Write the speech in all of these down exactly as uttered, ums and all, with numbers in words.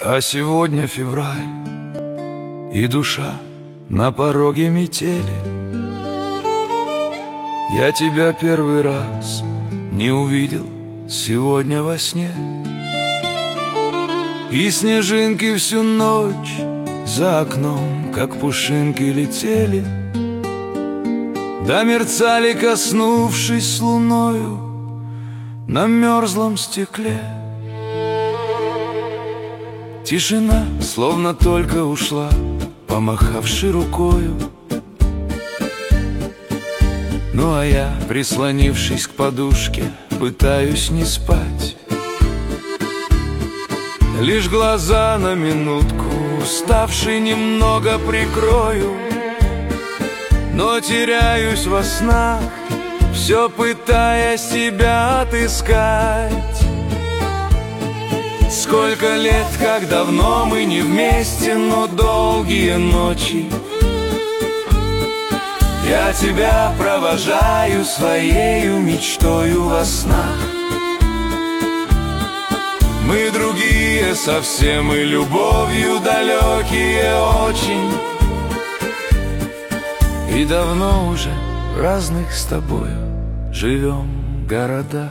А сегодня февраль, и душа на пороге метели. Я тебя первый раз не увидел сегодня во сне, и снежинки всю ночь за окном, как пушинки, летели, да мерцали, коснувшись луною на мерзлом стекле. Тишина словно только ушла, помахавши рукою. Ну а я, прислонившись к подушке, пытаюсь не спать. Лишь глаза на минутку, уставший, немного прикрою, но теряюсь во снах, все пытаясь тебя отыскать. Сколько лет, как давно мы не вместе, но долгие ночи я тебя провожаю своею мечтою во снах. Мы другие совсем и любовью далекие очень, и давно уже в разных с тобою живем городах.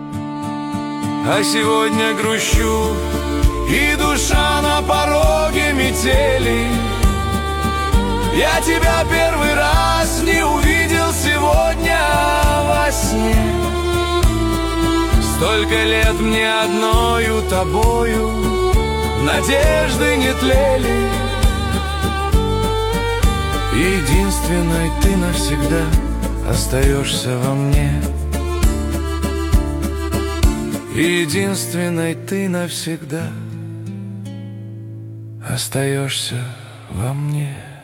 А сегодня грущу, и душа на пороге метели. Я тебя первый раз не увидел сегодня во сне. Столько лет мне одною тобою надежды не тлели. Единственной ты навсегда остаешься во мне. Единственной ты навсегда остаешься во мне.